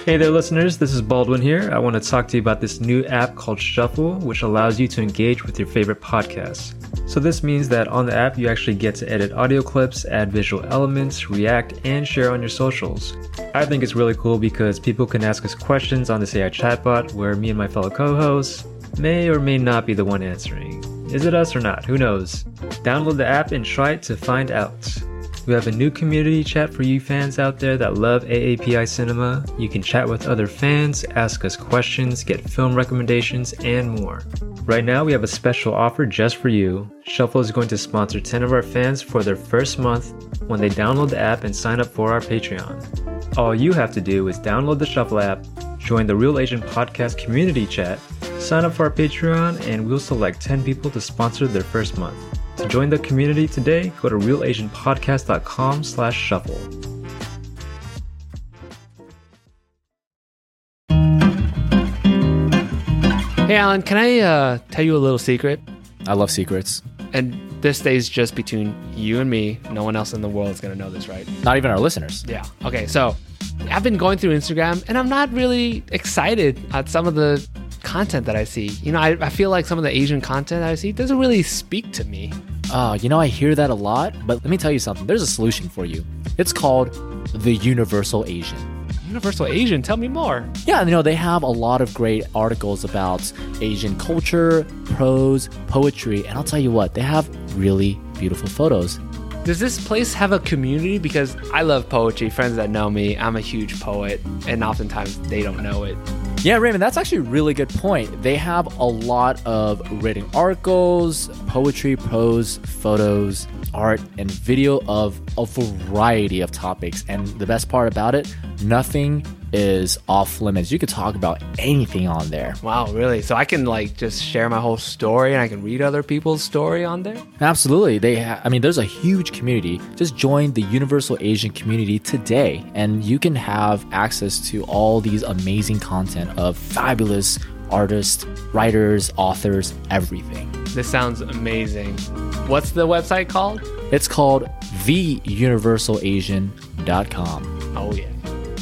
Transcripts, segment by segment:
Hey there, listeners. This is Baldwin here. I want to talk to you about this new app called Shuffle, which allows you to engage with your favorite podcasts. So this means that on the app, you actually get to edit audio clips, add visual elements, react, and share on your socials. I think it's really cool because people can ask us questions on this AI chatbot where me and my fellow co-hosts may or may not be the one answering. Is it us or not? Who knows? Download the app and try it to find out. We have a new community chat for you fans out there that love AAPI cinema. You can chat with other fans, ask us questions, get film recommendations, and more. Right now, we have a special offer just for you. Shuffle is going to sponsor 10 of our fans for their first month when they download the app and sign up for our Patreon. All you have to do is download the Shuffle app, join the Real Asian Podcast community chat, sign up for our Patreon, and we'll select 10 people to sponsor their first month. To join the community today, go to realasianpodcast.com/shuffle. Hey, Alan, can I tell you a little secret? I love secrets. And this stays just between you and me. No one else in the world is going to know this, right? Not even our listeners. Yeah. Okay, so I've been going through Instagram, and I'm not really excited at some of the content that I see. You know, I feel like some of the Asian content that I see doesn't really speak to me. I hear that a lot, but let me tell you something. There's a solution for you. It's called the Universal Asian. Universal Asian? Tell me more. Yeah, they have a lot of great articles about Asian culture, prose, poetry, and I'll tell you what, they have really beautiful photos. Does this place have a community? Because I love poetry. Friends that know me, I'm a huge poet, and oftentimes they don't know it. Yeah, Raymond, that's actually a really good point. They have a lot of written articles, poetry, prose, photos, art, and video of a variety of topics. And the best part about it, nothing is off limits. You could talk about anything on there. Wow, really? So I can just share my whole story and I can read other people's story on there? Absolutely. There's a huge community. Just join the Universal Asian community today and you can have access to all these amazing content of fabulous artists, writers, authors, everything. This sounds amazing. What's the website called? It's called theuniversalasian.com. Oh, yeah.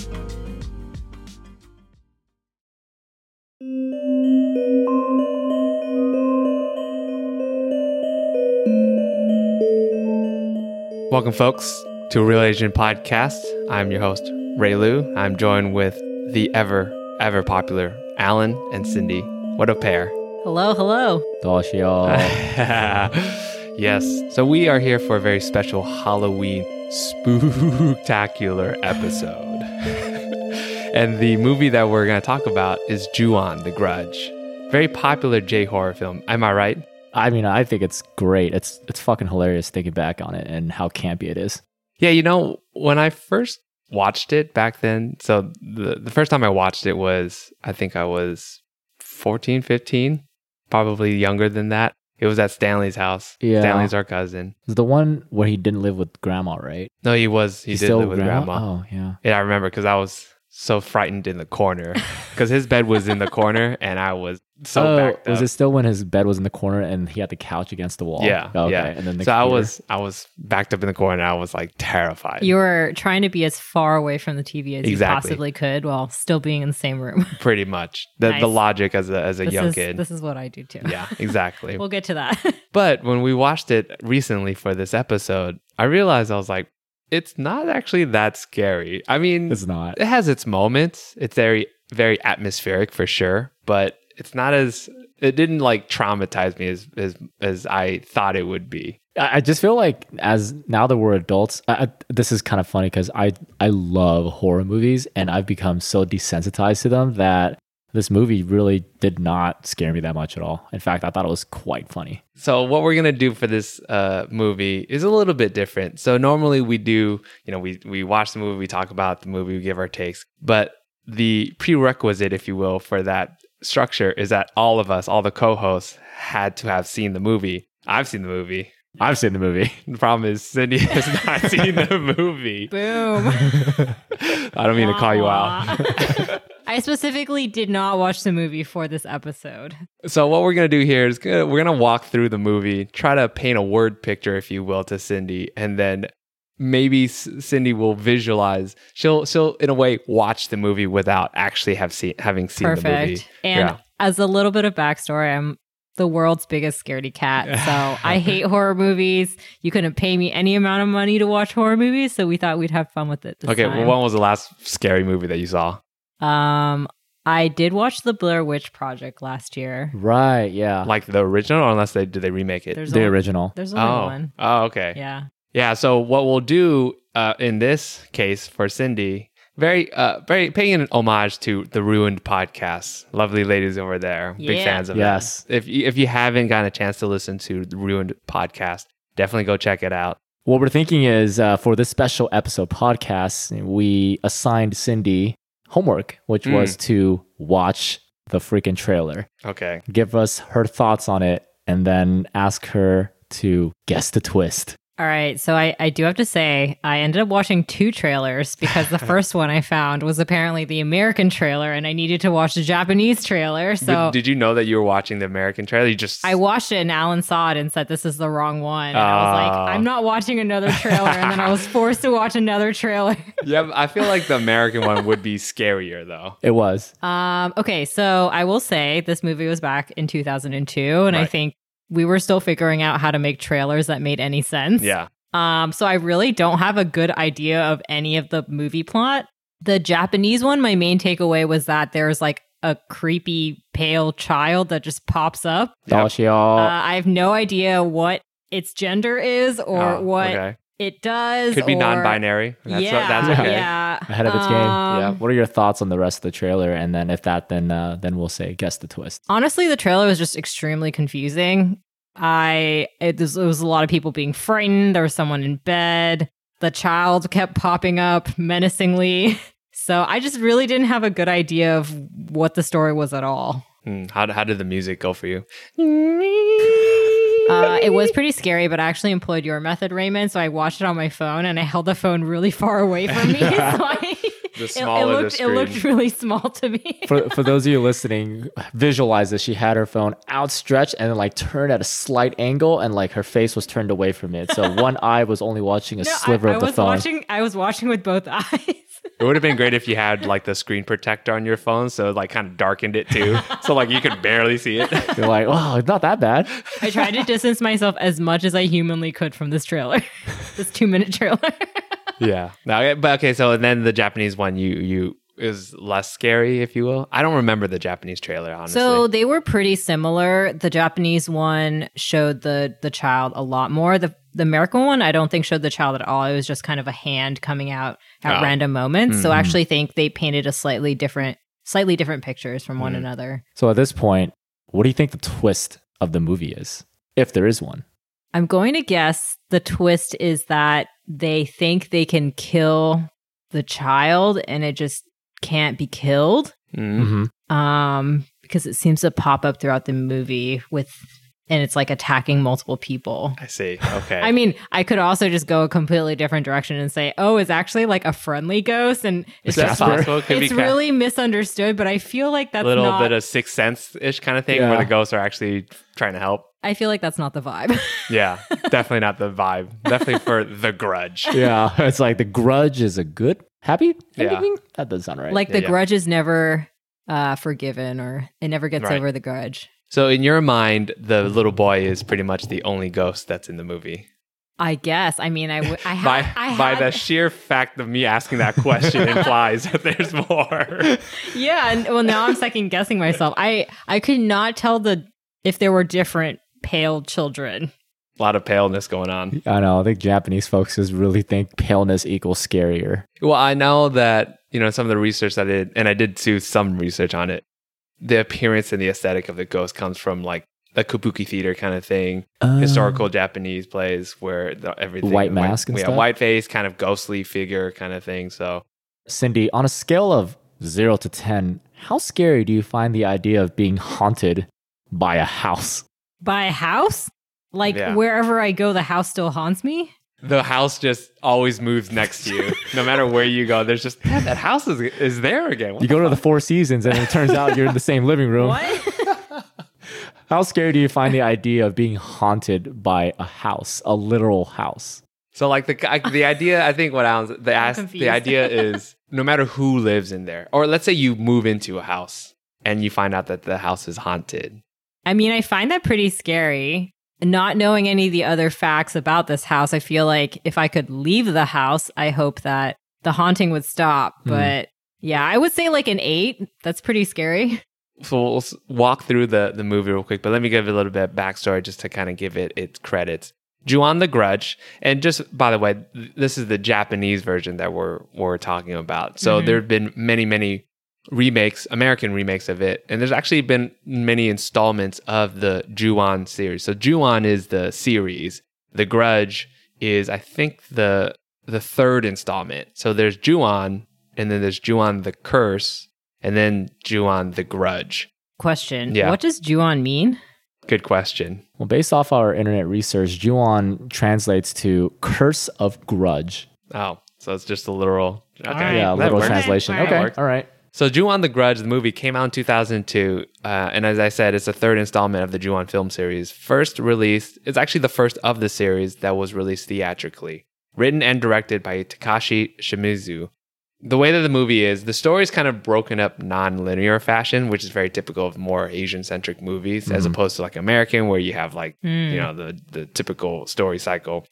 Welcome, folks, to a Real Asian Podcast. I'm your host, Ray Lu. I'm joined with the ever popular Alan and Cindy. What a pair. Hello, hello. Yes. So we are here for a very special Halloween spooktacular episode. And the movie that we're going to talk about is Ju-on, The Grudge. Very popular J-horror film. Am I right? I think it's great. It's fucking hilarious thinking back on it and how campy it is. Yeah, when I first watched it back then, so the first time I watched it was, I think I was 14, 15, probably younger than that. It was at Stanley's house. Yeah. Stanley's our cousin. It's the one where he didn't live with grandma, right? No, he did live with grandma. Oh, yeah. Yeah, I remember because I was so frightened in the corner because his bed was in the corner and I was so backed up. Was it still when his bed was in the corner and he had the couch against the wall? Yeah. Okay. Yeah. And then so I was backed up in the corner and I was terrified. You were trying to be as far away from the TV as you possibly could while still being in the same room. Pretty much. The logic as a young kid. This is what I do too. Yeah, exactly. We'll get to that. But when we watched it recently for this episode, I realized I was like, it's not actually that scary. It's not. It has its moments. It's very, very atmospheric for sure, but it didn't traumatize me as I thought it would be. I just feel like as now that we're adults, this is kind of funny because I love horror movies and I've become so desensitized to them that this movie really did not scare me that much at all. In fact, I thought it was quite funny. So what we're going to do for this movie is a little bit different. So normally we do, we watch the movie, we talk about the movie, we give our takes. But the prerequisite, if you will, for that structure is that all of us, all the co-hosts, had to have seen the movie. I've seen the movie. I've seen the movie. The problem is Cindy has not seen the movie. Boom. I don't mean to call you out. I specifically did not watch the movie for this episode. So what we're going to do here is we're going to walk through the movie, try to paint a word picture, if you will, to Cindy, and then maybe Cindy will visualize. She'll in a way watch the movie without actually having seen Perfect. the movie. And as a little bit of backstory, I'm the world's biggest scaredy cat. So I hate horror movies. You couldn't pay me any amount of money to watch horror movies, so we thought we'd have fun with it this time. Well, when was the last scary movie that you saw? I did watch the Blair Witch Project last year. Right, yeah. Like the original, or unless did they remake it? The original. There's only one. Oh, okay. Yeah. Yeah, so what we'll do in this case for Cindy, very paying an homage to the Ruined podcast. Lovely ladies over there. Big fans of yes. that. If you haven't gotten a chance to listen to the Ruined podcast, definitely go check it out. What we're thinking is for this special episode podcast, we assigned Cindy homework, which was to watch the freaking trailer. Okay. Give us her thoughts on it, and then ask her to guess the twist. All right. So I do have to say, I ended up watching 2 trailers because the first one I found was apparently the American trailer and I needed to watch the Japanese trailer. So Did you know that you were watching the American trailer? I watched it and Alan saw it and said, this is the wrong one. And I was like, I'm not watching another trailer. And then I was forced to watch another trailer. Yeah, I feel like the American one would be scarier though. It was. Okay. So I will say this movie was back in 2002. And I think we were still figuring out how to make trailers that made any sense. Yeah. So I really don't have a good idea of any of the movie plot. The Japanese one, my main takeaway was that there's like a creepy pale child that just pops up. Yep. I have no idea what its gender is or what it does. Could be non-binary. That's okay. Yeah. Ahead of its game. Yeah. What are your thoughts on the rest of the trailer? And then if that, then we'll say guess the twist. Honestly, the trailer was just extremely confusing. It was a lot of people being frightened. There was someone in bed. The child kept popping up menacingly. So I just really didn't have a good idea of what the story was at all. How did the music go for you? It was pretty scary, but I actually employed your method, Raymond. So I watched it on my phone and I held the phone really far away from me. It looked really small to me. For those of you listening, visualize this. She had her phone outstretched and then like turned at a slight angle and like her face was turned away from it. So one eye was only watching a sliver of the phone. I was watching with both eyes. It would have been great if you had like the screen protector on your phone, so it like kind of darkened it too, so like you could barely see it. You're like, wow, it's not that bad. I tried to distance myself as much as I humanly could from this trailer, this 2-minute trailer. Yeah. But okay, so then the Japanese one, you is less scary, if you will. I don't remember the Japanese trailer, honestly. So they were pretty similar. The Japanese one showed the child a lot more. The American one, I don't think showed the child at all. It was just kind of a hand coming out at random moments. Mm-hmm. So I actually think they painted a slightly different pictures from one another. So at this point, what do you think the twist of the movie is, if there is one? I'm going to guess the twist is that they think they can kill the child and it just can't be killed. Mm-hmm. Because it seems to pop up throughout the movie and it's like attacking multiple people. I see. Okay. I mean, I could also just go a completely different direction and say, oh, it's actually like a friendly ghost. And it's just possible? It's really misunderstood, but I feel like that's a little bit of Sixth Sense-ish kind of thing where the ghosts are actually trying to help. I feel like that's not the vibe. Yeah, definitely not the vibe. Definitely for The Grudge. Yeah, it's like The Grudge is a good, happy ending? Yeah. That doesn't sound right. Like The Grudge is never forgiven or it never gets over the grudge. So in your mind, the little boy is pretty much the only ghost that's in the movie. I guess. I mean, by the sheer fact of me asking that question implies that there's more. Yeah. And, well, now I'm second guessing myself. I could not tell if there were different pale children. A lot of paleness going on. I know. I think Japanese folks just really think paleness equals scarier. Well, I know that, some of the research I did, and I did do some research on it, the appearance and the aesthetic of the ghost comes from like the kabuki theater kind of thing, historical Japanese plays where everything white mask and stuff, white face, kind of ghostly figure kind of thing. So, Cindy, on a scale of 0 to 10, how scary do you find the idea of being haunted by a house? By a house? Like wherever I go, the house still haunts me? The house just always moves next to you. No matter where you go, there's just, that house is there again. You go to the Four Seasons and it turns out you're in the same living room. What? How scary do you find the idea of being haunted by a house, a literal house? So like the idea, I think what the idea is no matter who lives in there, or let's say you move into a house and you find out that the house is haunted. I mean, I find that pretty scary. Not knowing any of the other facts about this house, I feel like if I could leave the house, I hope that the haunting would stop. But yeah, I would say like an 8. That's pretty scary. So we'll walk through the movie real quick, but let me give a little bit of backstory just to kind of give it its credits. Ju-on the Grudge, and just by the way, this is the Japanese version that we're talking about. So there have been many remakes, American remakes of it, and there's actually been many installments of the Ju-on series. So Ju-on is the series. The Grudge is, I think, the third installment. So there's Ju-on, and then there's Ju-on the Curse, and then Ju-on the Grudge. Question. Yeah. What does Ju-on mean? Good question. Well, based off our internet research, Ju-on translates to curse of grudge. Oh, so it's just a literal. Okay, right. Yeah, that literal works. translation. All right. Okay, works. all right. So Ju-on the Grudge, the movie, came out in 2002. And as I said, it's the third installment of the Ju-on film series. First released, it's actually the first of the series that was released theatrically. Written and directed by Takashi Shimizu. The way that the movie is, the story is kind of broken up non-linear fashion, which is very typical of more Asian-centric movies, as opposed to like American, where you have like, the typical story cycle.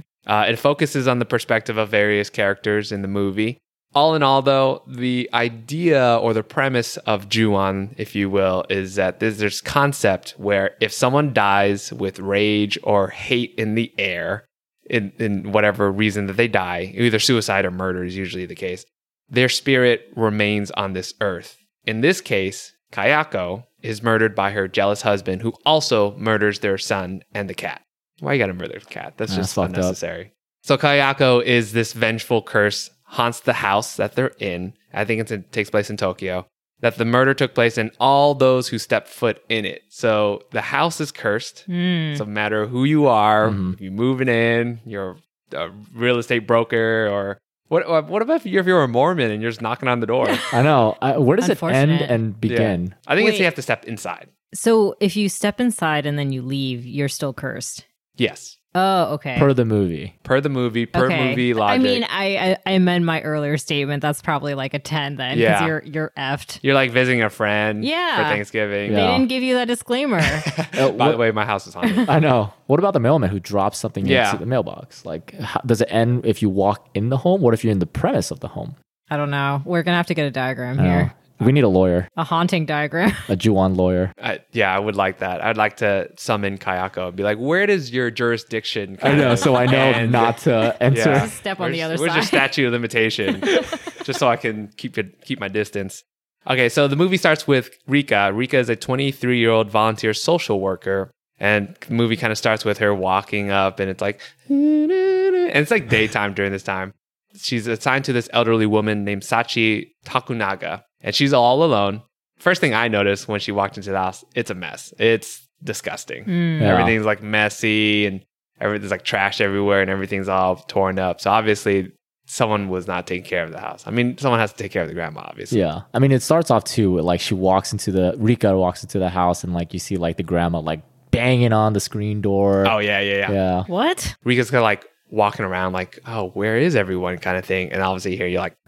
It focuses on the perspective of various characters in the movie. All in all, though, the idea or the premise of Ju-on, if you will, is that there's concept where if someone dies with rage or hate in the air, in whatever reason that they die, either suicide or murder is usually the case, their spirit remains on this earth. In this case, Kayako is murdered by her jealous husband, who also murders their son and the cat. Why you gotta murder the cat? That's just fucked up. unnecessary. So Kayako is this vengeful curse, haunts the house that they're in. I think it takes place in Tokyo. That the murder took place in all those who stepped foot in it. So the house is cursed. So no matter who you are, if you're moving in, you're a real estate broker, or what about if you're a Mormon and you're just knocking on the door? I know. Where does it end Unfortunate. and begin? Yeah. I think it's Wait. you have to step inside. So if you step inside and then you leave, you're still cursed. Yes. Oh, okay. Per the movie. Per the movie, per movie logic. I mean, I amend my earlier statement. That's probably like a 10 then, because Yeah. you're effed. You're like visiting a friend Yeah. for Thanksgiving. Yeah. They didn't give you that disclaimer. By the way, my house is haunted. I know. What about the mailman who drops something Yeah. into the mailbox? Like, how, does it end if you walk in the home? What if you're in the premise of the home? I don't know. We're gonna have to get a diagram I know. here. We need a lawyer, A haunting diagram. a Ju-on lawyer. I would like that. I'd like to summon Kayako and be like, where does your jurisdiction I know, so I know end? not to enter. Yeah. Step on the other Where's your side. statute of limitation? Just so I can keep my distance. Okay, so the movie starts with Rika. Rika is a 23-year-old volunteer social worker. And the movie kind of starts with her walking up, and it's like, and it's like daytime during this time. She's assigned to this elderly woman named Sachi Takunaga, and she's all alone. First thing I noticed when she walked into the house, it's a mess. It's disgusting. Yeah. Everything's like messy, and everything's like trash everywhere, and everything's all torn up. So obviously, someone was not taking care of the house. I mean, someone has to take care of the grandma, obviously. Yeah. I mean, it starts off too with like Rika walks into the house, and like you see like the grandma like banging on the screen door. Oh, yeah. Yeah. What? Rika's kind of like walking around like, oh, where is everyone kind of thing. And obviously you hear you're like,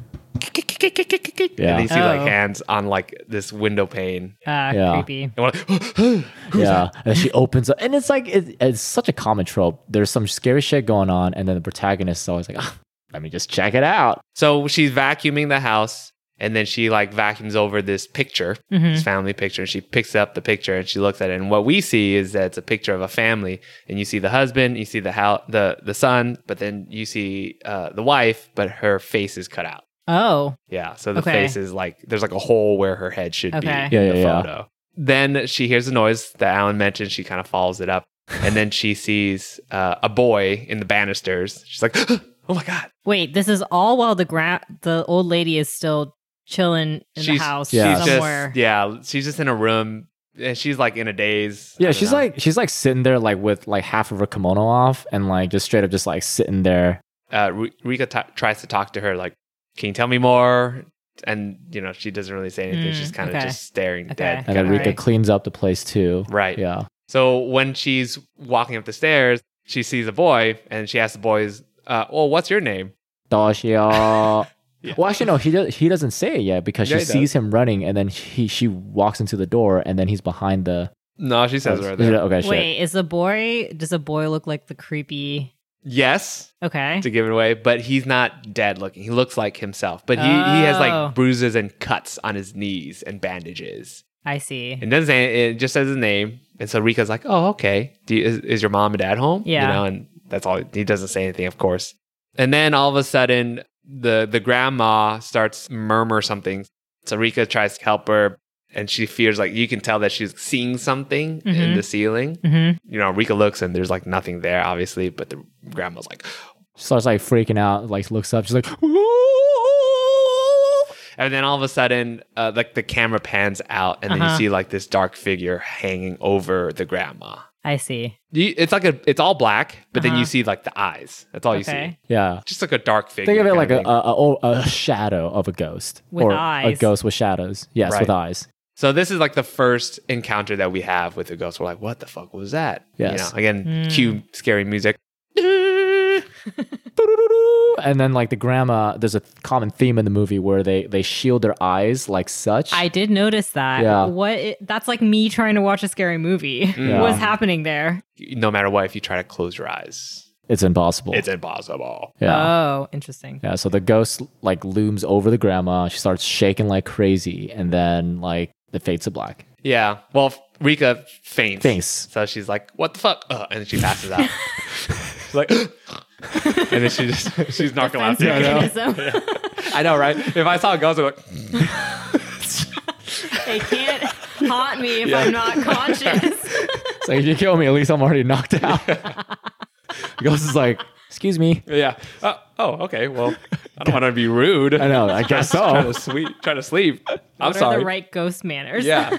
Yeah. and you see like Oh. hands on like this window pane. Yeah. Creepy. And we're like, Yeah, and she opens up, and it's like it's such a common trope. There's some scary shit going on, and then the protagonist is always like, "Let me just check it out." So she's vacuuming the house, and then she like vacuums over this picture, this family picture, and she picks up the picture and she looks at it. And what we see is that it's a picture of a family, and you see the husband, you see the son, but then you see the wife, but her face is cut out. Oh. Yeah, so the Okay. face is like there's like a hole where her head should be Okay. in Yeah, the yeah, photo. Then she hears the noise that Alan mentioned. She kind of follows it up, and then she sees a boy in the banisters. She's like, "Oh my god!" Wait, this is all while the old lady is still chilling in the house Yeah. somewhere. She's just in a room, and she's like in a daze. I Yeah, don't she's know. like sitting there like with like half of her kimono off, and like just straight up just like sitting there. Rika tries to talk to her, like, "Can you tell me more?" And she doesn't really say anything. She's kind of okay. just staring Okay. dead. And then Alright. Rika cleans up the place too. Right. Yeah. So when she's walking up the stairs, she sees a boy and she asks the boys, well, what's your name? Toshio. Well, actually, no, he doesn't say it yet because Yeah, she he sees him running and then she walks into the door and then he's behind the. No, she says it right there. Okay, shit. Wait, does a boy look like the creepy? Yes, Okay. to give it away, but he's not dead looking. He looks like himself, but he has Oh. like bruises and cuts on his knees and bandages. I see. And doesn't say it, just says his name. And so Rika's like, oh, okay. Is your mom and dad home? Yeah. You know, and that's all. He doesn't say anything, of course. And then all of a sudden, the grandma starts murmur something. So Rika tries to help her, and she fears, like, you can tell that she's seeing something in the ceiling. Mm-hmm. You know, Rika looks and there's like nothing there, obviously, but the grandma's like, She starts like freaking out, like looks up. She's like, and then all of a sudden, like the camera pans out, and then you see like this dark figure hanging over the grandma. I see. It's all black, but then you see like the eyes. That's all you see. Okay. yeah. Just like a dark figure. Think of it like kind of thing. a shadow of a ghost. With or eyes. A ghost with shadows. Yes, Right. with eyes. So this is like the first encounter that we have with the ghost. We're like, what the fuck was that? Yes. You know, again, cue scary music. And then like the grandma, there's a common theme in the movie where they shield their eyes like such. I did notice that. Yeah. That's like me trying to watch a scary movie. What's happening there? No matter what, if you try to close your eyes, It's impossible. it's impossible. yeah. Oh, interesting. Yeah, so the ghost like looms over the grandma. She starts shaking like crazy, and then like it fades to black. Yeah. Well, Rika faints. Faints. So she's like, what the fuck? And then she passes out. She's like, and then she's narcolepsy. Mechanism. I know, right? If I saw a ghost, I'm like, They can't haunt me if I'm not conscious. So if you kill me, at least I'm already knocked out. The ghost is like, excuse me. yeah. Okay. Well, I don't want to be rude. I know, I guess Try so. to sleep. I'm What are sorry. the right ghost manners? Yeah.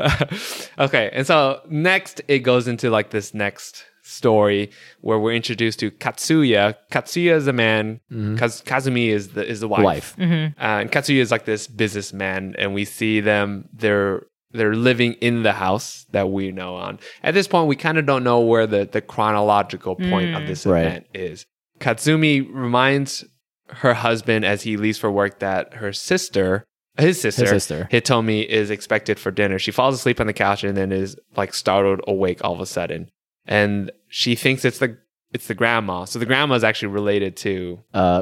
Okay. And so next, it goes into like this next story where we're introduced to Katsuya. Katsuya is a man. Kazumi is the wife. And Katsuya is like this businessman, and we see them. They're living in the house that we know on. At this point, we kind of don't know where the chronological point of this Right. event is. Katsumi reminds her husband as he leaves for work that his sister, Hitomi, is expected for dinner. She falls asleep on the couch and then is like startled awake all of a sudden. And she thinks it's the grandma. So the grandma is actually related to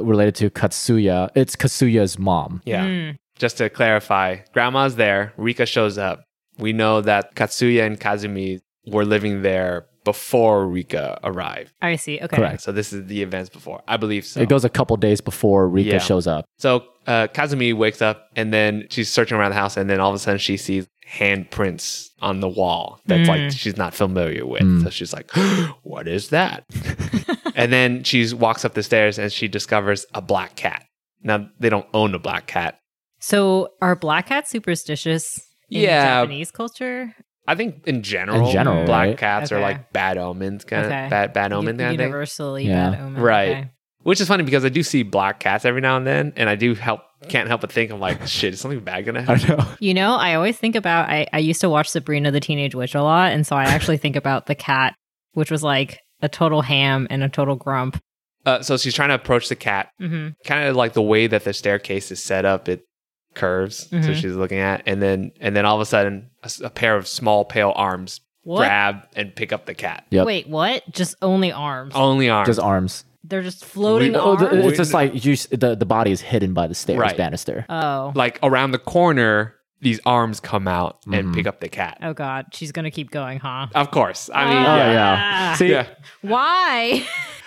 Katsuya. It's Katsuya's mom. Yeah. Just to clarify, grandma's there. Rika shows up. We know that Katsuya and Kazumi were living there before Rika arrived. I see. Okay. Correct. So this is the events before. I believe so. It goes a couple days before Rika Yeah. shows up. So Kazumi wakes up and then she's searching around the house, and then all of a sudden she sees handprints on the wall that's like she's not familiar with. So she's like, what is that? And then she walks up the stairs and she discovers a black cat. Now, they don't own a black cat. So are black cats superstitious in Yeah. Japanese culture? I think in general, general, black right? cats are Okay. like bad omens, kind Okay. of bad omen kind of thing. Universally Yeah. bad omen. Right. Okay. Which is funny because I do see black cats every now and then, and I can't help but think, I'm like, shit, is something bad gonna happen? know. You know, I always think about, I used to watch Sabrina the Teenage Witch a lot. And so I actually think about the cat, which was like a total ham and a total grump. So she's trying to approach the cat, kind of like the way that the staircase is set up, it curves. So she's looking at, and then all of a sudden, a pair of small pale arms What? grab and pick up the cat. Yep. Wait, what? Just only arms? Only arms. Just arms. They're just floating Oh, arms? it's just like the body is hidden by the stairs Right. banister. Oh. Like around the corner, these arms come out and pick up the cat. Oh, God. She's going to keep going, huh? Of course. I mean, Oh yeah. yeah. See, Yeah. Why?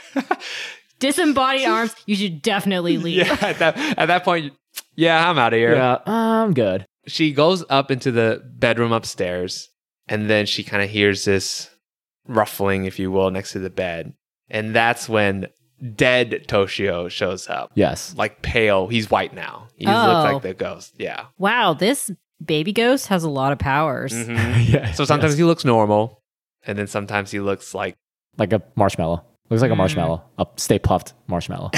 Disembodied arms. You should definitely leave. Yeah, at that point, yeah, I'm out of here. yeah, I'm good. She goes up into the bedroom upstairs, and then she kind of hears this ruffling, if you will, next to the bed. And that's when dead Toshio shows up. Yes. Like pale. He's white now. He Oh. looks like the ghost. Yeah. Wow, this baby ghost has a lot of powers. Yeah. So sometimes he looks normal, and then sometimes he looks like, like a marshmallow. Looks like a marshmallow. A Stay Puffed marshmallow.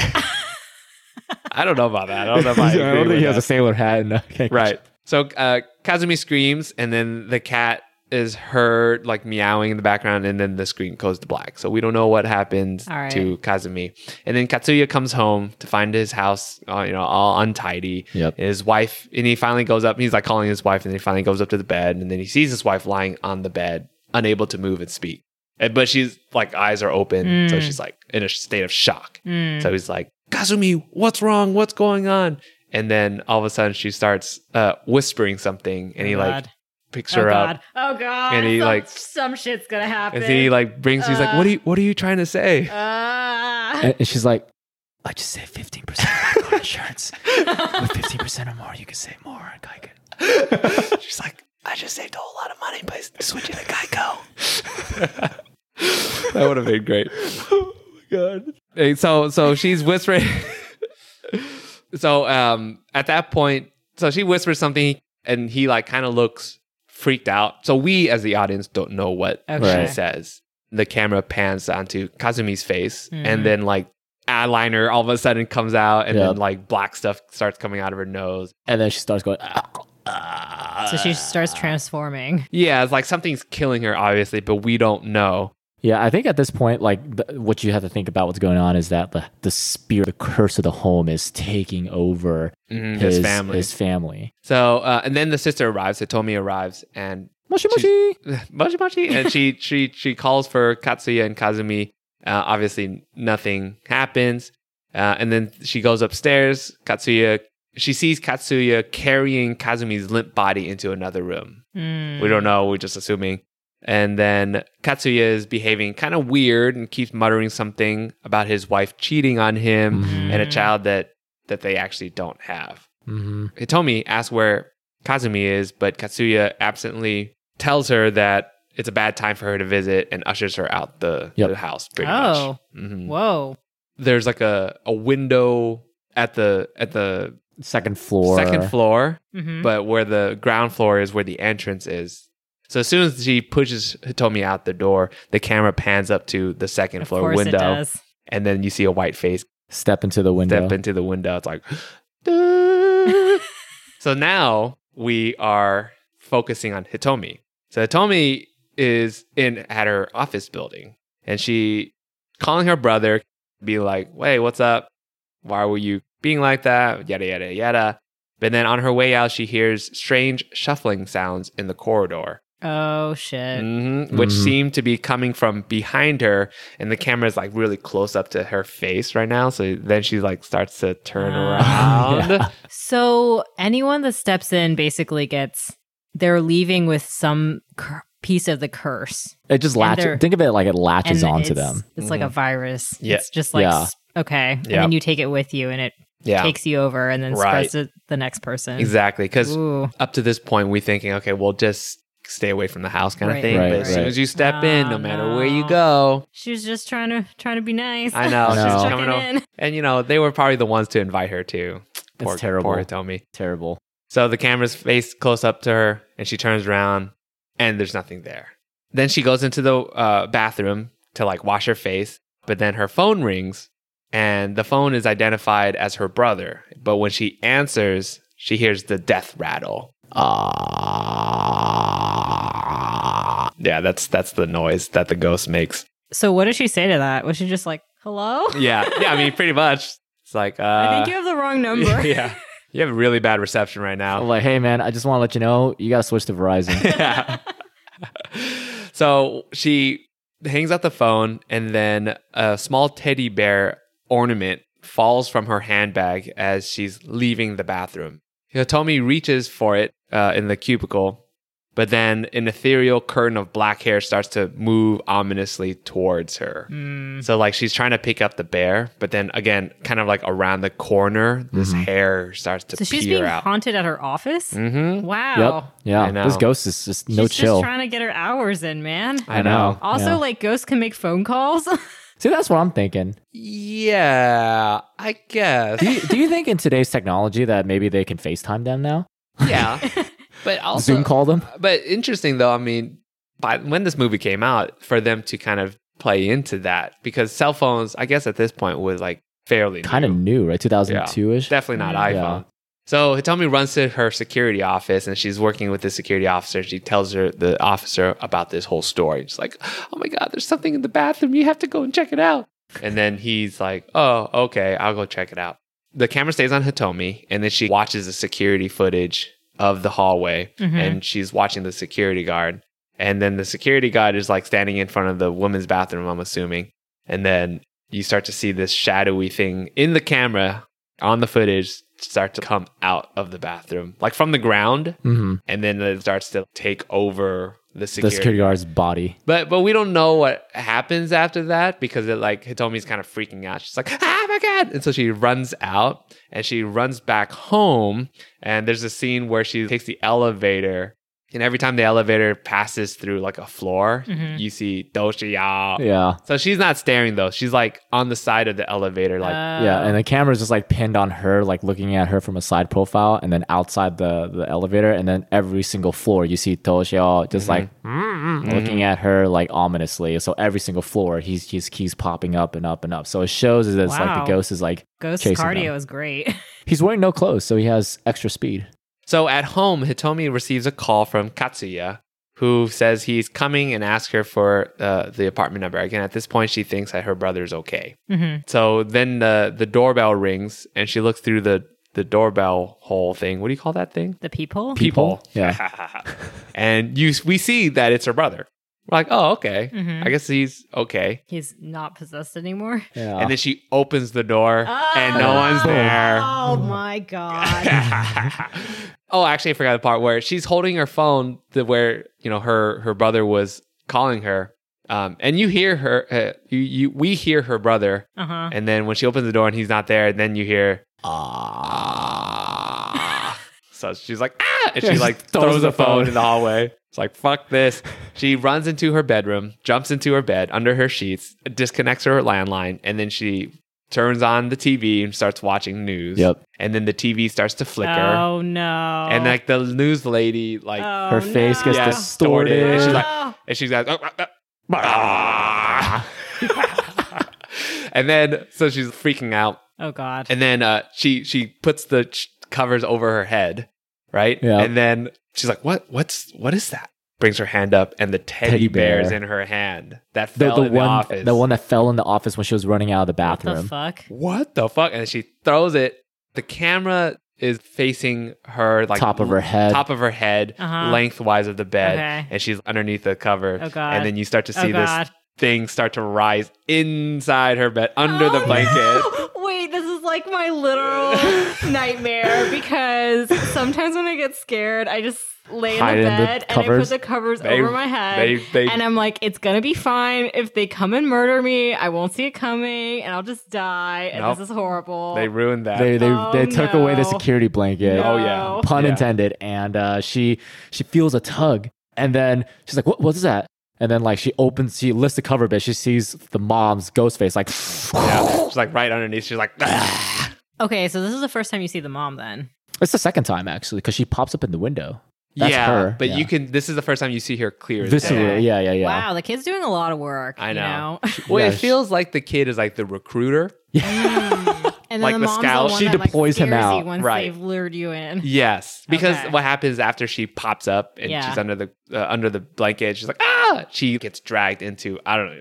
I don't know about that. I don't know if I I agree don't think with he has that. a sailor hat and a handkerchief. Right. So Kazumi screams, and then the cat is her like meowing in the background, and then the screen goes to black. So we don't know what happens to Kazumi. And then Katsuya comes home to find his house, all untidy. Yep. His wife, and he finally goes up. He's like calling his wife, and then he finally goes up to the bed, and then he sees his wife lying on the bed, unable to move and speak. But she's like, eyes are open, so she's like in a state of shock. So he's like, Kazumi, what's wrong? What's going on? And then all of a sudden she starts whispering something, and he like picks her up. Oh God! And he some shit's gonna happen. And he like brings. He's like, what are you trying to say? And she's like, I just saved 15% on Geico insurance. With 15% or more, you can save more on Geico. She's like, I just saved a whole lot of money by switching to Geico. That would have been great. Oh my God. And so she's whispering. So at that point, so she whispers something, and he like kind of looks freaked out. So we as the audience don't know what she says. The camera pans onto Kazumi's face, and then like eyeliner all of a sudden comes out, and then like black stuff starts coming out of her nose. And then she starts going, So she starts transforming. Yeah, it's like something's killing her, obviously, but we don't know. Yeah, I think at this point, like what you have to think about what's going on is that the spirit, the curse of the home is taking over his family. So, and then the sister arrives, Hitomi arrives, and Moshi moshi! Moshi moshi! And she calls for Katsuya and Kazumi. Obviously, nothing happens. And then she goes upstairs. She sees Katsuya carrying Kazumi's limp body into another room. We don't know, we're just assuming. And then Katsuya is behaving kind of weird and keeps muttering something about his wife cheating on him and a child that they actually don't have. Hitomi asks where Kazumi is, but Katsuya absently tells her that it's a bad time for her to visit and ushers her out the house pretty much. Whoa. There's like a window at the second floor, but where the ground floor is where the entrance is. So as soon as she pushes Hitomi out the door, the camera pans up to the second floor window. It does. And then you see a white face step into the window. It's like, so now we are focusing on Hitomi. So Hitomi is at her office building, and she calling her brother, be like, "Hey, what's up? Why were you being like that?" Yada yada yada. But then on her way out, she hears strange shuffling sounds in the corridor. Oh shit! Which seem to be coming from behind her, and the camera is like really close up to her face right now. So then she like starts to turn around. Yeah. So anyone that steps in basically they're leaving with some piece of the curse. It just latches. Think of it like it latches onto them. It's like a virus. Yeah. It's just like okay, and then you take it with you, and it takes you over, and then spreads to the next person. Exactly, because up to this point, we're thinking, okay, we'll just stay away from the house kind of thing. But as soon as you step in, no matter where you go, she was just trying to be nice. I know. She's coming in. And they were probably the ones to invite her too. It's terrible. Poor Hitomi. Terrible. So the camera's face close up to her, and she turns around, and there's nothing there. Then she goes into the bathroom to like wash her face, but then her phone rings, and the phone is identified as her brother. But when she answers, she hears the death rattle. Yeah, that's the noise that the ghost makes. So what did she say to that? Was she just like, hello? Yeah, I mean, pretty much. It's like, I think you have the wrong number. Yeah. You have a really bad reception right now. I'm like, hey man, I just want to let you know, you got to switch to Verizon. Yeah. So she hangs up the phone, and then a small teddy bear ornament falls from her handbag as she's leaving the bathroom. Hitomi reaches for it in the cubicle, but then an ethereal curtain of black hair starts to move ominously towards her. So like she's trying to pick up the bear, but then again, kind of like around the corner, this hair starts to peer out. So she's being haunted at her office? Wow. Yep. Yeah. This ghost is just no chill. She's just trying to get her hours in, man. I know. Also, like ghosts can make phone calls. See, that's what I'm thinking. Yeah, I guess. Do you think in today's technology that maybe they can FaceTime them now? Yeah. But also Zoom call them? But interesting though, I mean, when this movie came out, for them to kind of play into that, because cell phones, I guess at this point, was like fairly kind of new, right? 2002-ish? Definitely not iPhone. So Hitomi runs to her security office and she's working with the security officer. She tells the officer about this whole story. She's like, oh my God, there's something in the bathroom. You have to go and check it out. And then he's like, oh, okay, I'll go check it out. The camera stays on Hitomi and then she watches the security footage of the hallway and she's watching the security guard. And then the security guard is like standing in front of the women's bathroom, I'm assuming. And then you start to see this shadowy thing in the camera on the footage start to come out of the bathroom, like from the ground, and then it starts to take over the security guard's body. But we don't know what happens after that because Hitomi's kind of freaking out. She's like, oh my God. And so she runs out and she runs back home. And there's a scene where she takes the elevator. And every time the elevator passes through like a floor, you see Doshiyao. Yeah. So she's not staring though. She's like on the side of the elevator. Like yeah. And the camera's just like pinned on her, like looking at her from a side profile and then outside the elevator. And then every single floor you see Doshiyao just like looking at her like ominously. So every single floor he's popping up and up and up. So it shows that it's like the ghost is like ghost chasing cardio them. is great. He's wearing no clothes, so he has extra speed. So at home, Hitomi receives a call from Katsuya, who says he's coming and asks her for the apartment number. Again, at this point, she thinks that her brother's okay. So then the doorbell rings, and she looks through the doorbell hole thing. What do you call that thing? The peephole? Peephole. Yeah. And we see that it's her brother. We're like, oh, okay. I guess he's okay. He's not possessed anymore. Yeah. And then she opens the door, and no one's there. Oh my God. Oh, actually, I forgot the part where she's holding her phone where, her brother was calling her. And you hear her, we hear her brother. And then when she opens the door and he's not there, then you hear, ah. So she's like, ah. And she like throws the phone in the hallway. It's like, fuck this. She runs into her bedroom, jumps into her bed under her sheets, disconnects her landline, and then she turns on the TV and starts watching news. Yep. And then the TV starts to flicker. Oh no. And like the news lady, like her face gets distorted. And she's like, and then so she's freaking out. Oh God. And then she puts the covers over her head, right? Yeah. And then she's like, what is that? Brings her hand up and the teddy bear is in her hand that fell in the office. The one that fell in the office when she was running out of the bathroom. What the fuck? What the fuck? And she throws it. The camera is facing her, like top of her head, lengthwise of the bed, and she's underneath the cover. Oh God. And then you start to see this thing start to rise inside her bed under the blanket. No! Wait, this is like my literal nightmare because sometimes when I get scared, I just lay in the bed and I put the covers over my head. And I'm like, it's going to be fine. If they come and murder me, I won't see it coming and I'll just die. And this is horrible. They ruined that. They took away the security blanket. No. Oh, yeah. Pun intended. And she feels a tug. And then she's like, what is that? And then like she lifts the cover bit. She sees the mom's ghost face like, yeah, she's like right underneath. She's like, ah. Okay, so this is the first time you see the mom then. It's the second time actually because she pops up in the window. That's her. But you can. This is the first time you see her clear. Viscerally, yeah. Wow, the kid's doing a lot of work. I know. You know? It feels like the kid is like the recruiter. And then like the the mom's scout. the one She that, deploys him scares out. you once Right. they've lured you in. Yes, because Okay. what happens after she pops up and she's under the blanket, she's like, ah! She gets dragged into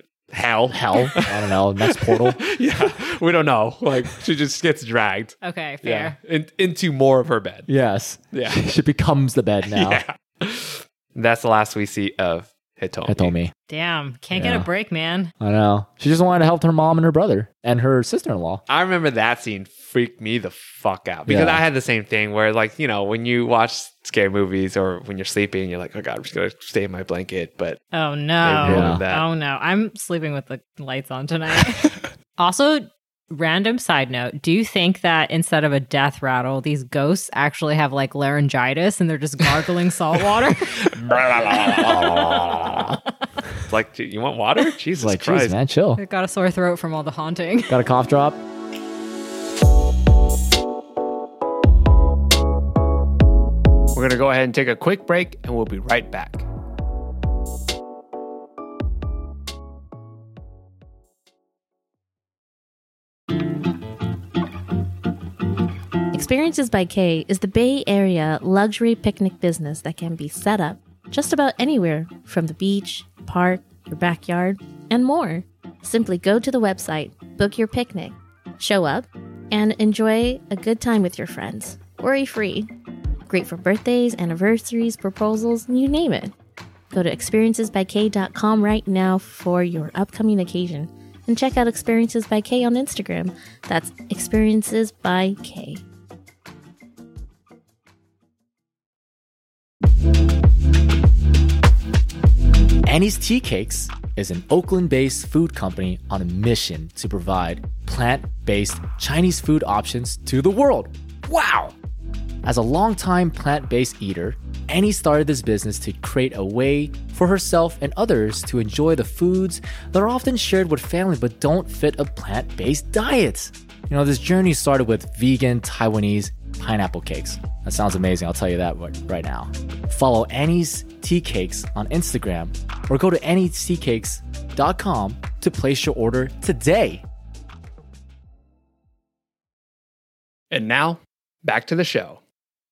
hell. I don't know. Next portal. Yeah, we don't know. Like she just gets dragged. Okay, fair. Into more of her bed. Yes. Yeah. She becomes the bed now. Yeah. That's the last we see of Hitomi. Damn, can't get a break, man. I know. She just wanted to help her mom and her brother and her sister-in-law. I remember that scene freaked me the fuck out because I had the same thing where, like, when you watch scary movies or when you're sleeping, you're like, oh God, I'm just going to stay in my blanket. But Oh no. they ruined that. Oh no. I'm sleeping with the lights on tonight. Also, random side note, do you think that instead of a death rattle, these ghosts actually have like laryngitis and they're just gargling salt water? It's like, you want water? Jesus Like, Christ. geez, man, chill. I got a sore throat from all the haunting. Got a cough drop? We're going to go ahead and take a quick break and we'll be right back. Experiences by K is the Bay Area luxury picnic business that can be set up just about anywhere from the beach, park, your backyard, and more. Simply go to the website, book your picnic, show up, and enjoy a good time with your friends. Worry-free. Great for birthdays, anniversaries, proposals, you name it. Go to experiencesbyk.com right now for your upcoming occasion. And check out Experiences by K on Instagram. That's Experiences by K. Annie's Tea Cakes is an Oakland-based food company on a mission to provide plant-based Chinese food options to the world. Wow! As a longtime plant-based eater, Annie started this business to create a way for herself and others to enjoy the foods that are often shared with family but don't fit a plant-based diet. You know, this journey started with vegan Taiwanese pineapple cakes. That sounds amazing, I'll tell you that right now. Follow Annie's Tea Cakes on Instagram or go to anniesteacakes.com to place your order today. And now, back to the show.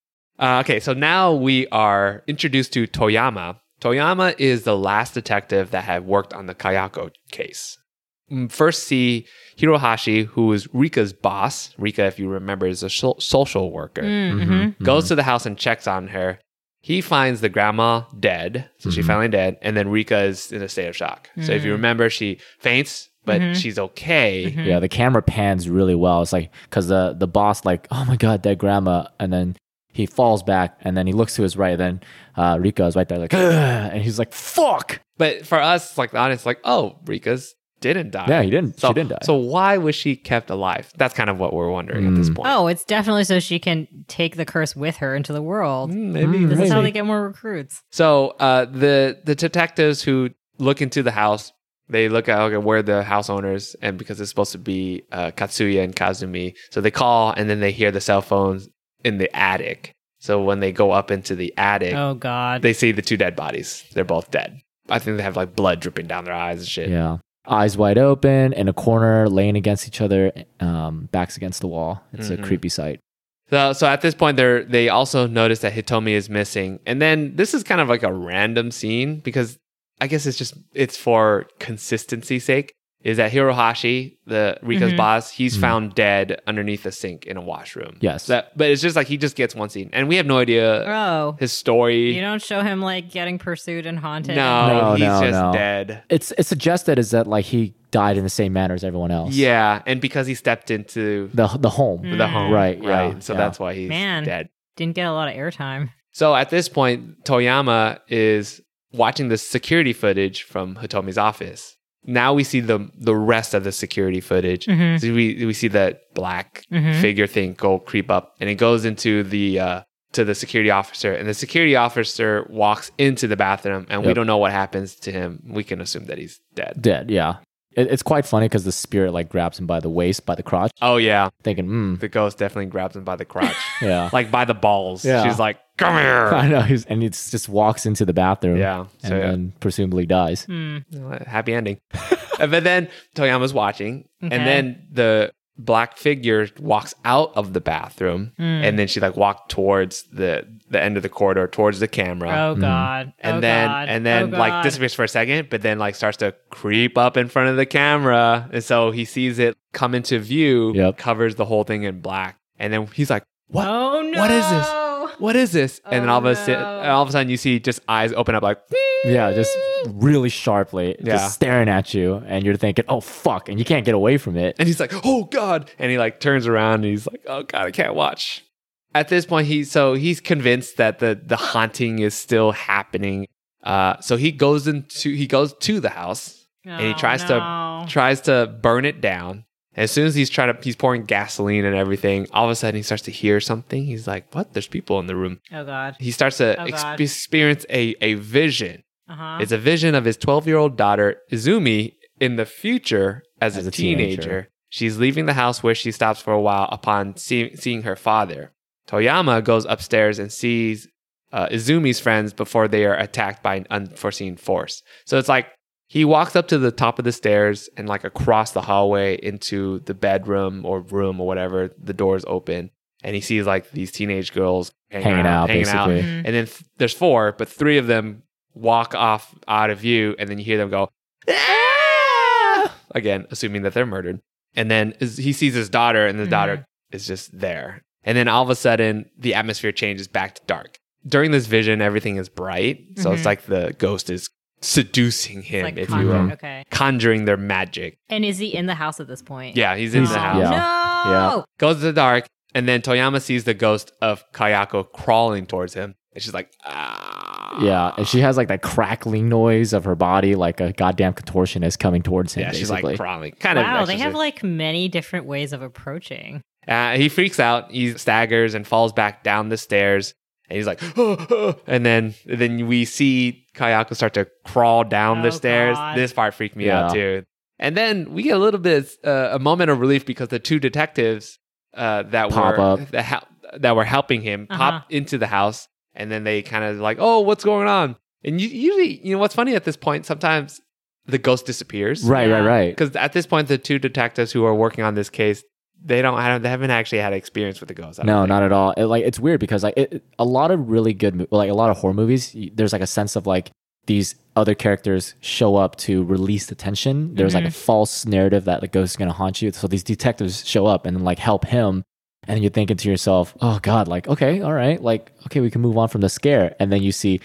Okay, so now we are introduced to Toyama. Toyama is the last detective that had worked on the Kayako case. First see Hirohashi, who is Rika's boss. Rika, if you remember, is a social worker. Goes to the house and checks on her. He finds the grandma dead, so she's finally dead, and then Rika is in a state of shock. So if you remember, she faints, but she's okay. Yeah, the camera pans really well. It's like, because the boss like, oh my God, dead grandma. And then he falls back and then he looks to his right. And then Rika is right there like, ugh, and he's like, fuck. But for us, like the audience, like, oh, Rika's didn't die. Yeah, she didn't die. So why was she kept alive? That's kind of what we're wondering at this point. Oh, it's definitely so she can take the curse with her into the world. Maybe. This is how they get more recruits. So the detectives who look into the house, they look at, okay, where are the house owners? And because it's supposed to be Katsuya and Kazumi, so they call and then they hear the cell phones in the attic. So when they go up into the attic, oh God, they see the two dead bodies. They're both dead. I think they have like blood dripping down their eyes and shit. Yeah. Eyes wide open, in a corner, laying against each other, backs against the wall. It's a creepy sight. So at this point, they also notice that Hitomi is missing. And then this is kind of like a random scene because I guess it's for consistency's sake. Is that Hirohashi, the Rika's boss, he's found dead underneath a sink in a washroom. Yes. But it's just like he just gets one scene. And we have no idea his story. You don't show him like getting pursued and haunted. No, he's just dead. It's suggested is that like he died in the same manner as everyone else. Yeah, and because he stepped into the home. The home. Right. Right. So that's why he's dead. Didn't get a lot of airtime. So at this point, Toyama is watching the security footage from Hitomi's office. Now we see the rest of the security footage. So we see that black figure thing creep up, and it goes into the to the security officer, and the security officer walks into the bathroom, and we don't know what happens to him. We can assume that he's dead. Dead, yeah. It's quite funny because the spirit like grabs him by the waist, by the crotch. Oh yeah, thinking, the ghost definitely grabs him by the crotch. Yeah, like by the balls. Yeah. She's like, come here. I know, and he just walks into the bathroom. Yeah, and then presumably dies. Happy ending. But then Toyama's watching, and then the black figure walks out of the bathroom, and then she like walked towards the end of the corridor towards the camera. Oh God! And then like disappears for a second, but then like starts to creep up in front of the camera, and so he sees it come into view, covers the whole thing in black, and then he's like, "What? Oh no! What is this? What is this?" And then all of a sudden you see just eyes open up like, yeah, just really sharply, just staring at you, and you're thinking, "Oh fuck!" and you can't get away from it. And he's like, "Oh God!" and he like turns around and he's like, "Oh God, I can't watch." At this point, he's convinced that the haunting is still happening. So he goes to the house and he tries to burn it down. And as soon as he's pouring gasoline and everything, all of a sudden he starts to hear something. He's like, "What? There's people in the room." Oh God! He starts to experience a vision. It's a vision of his 12-year-old daughter Izumi in the future as a teenager. She's leaving the house where she stops for a while upon seeing her father. Toyama goes upstairs and sees Izumi's friends before they are attacked by an unforeseen force. So it's like he walks up to the top of the stairs and like across the hallway into the bedroom or room or whatever. The door's open. and he sees like these teenage girls Hanging out, basically. and then there's 4, but 3 of them walk off out of view, and then you hear them go, "Ah!" Again, assuming that they're murdered. And then he sees his daughter, and the daughter is just there. And then all of a sudden, the atmosphere changes back to dark. During this vision, everything is bright, so it's like the ghost is seducing him, Like if you will, Okay. conjuring their magic. And is he in the house at this point? Yeah, he's in the house. Yeah. No. Yeah. Goes to the dark, and then Toyama sees the ghost of Kayako crawling towards him. And she's like, ah. Yeah, and she has like that crackling noise of her body, like a goddamn contortionist coming towards him. Yeah, she's basically. like crawling. Kind of. Wow, they have Exorcist. like many different ways of approaching. He freaks out. He staggers and falls back down the stairs. And he's like, and then we see Kayako start to crawl down the Oh, stairs. God. This part freaked me out too. And then we get a little bit a moment of relief because the 2 detectives that were helping him pop into the house, and then they kind of like, oh, what's going on? And usually, you know, what's funny at this point? Sometimes the ghost disappears, Right. Because at this point, the 2 detectives who are working on this case, they haven't actually had experience with the ghost. No, not at all. It's weird because like a lot of really good, like a lot of horror movies, there's like a sense of like these other characters show up to release the tension. There's like a false narrative that the ghost is going to haunt you. So these detectives show up and like help him. And then you're thinking to yourself, oh God, like, okay, all right. Like, okay, we can move on from the scare. And then you see,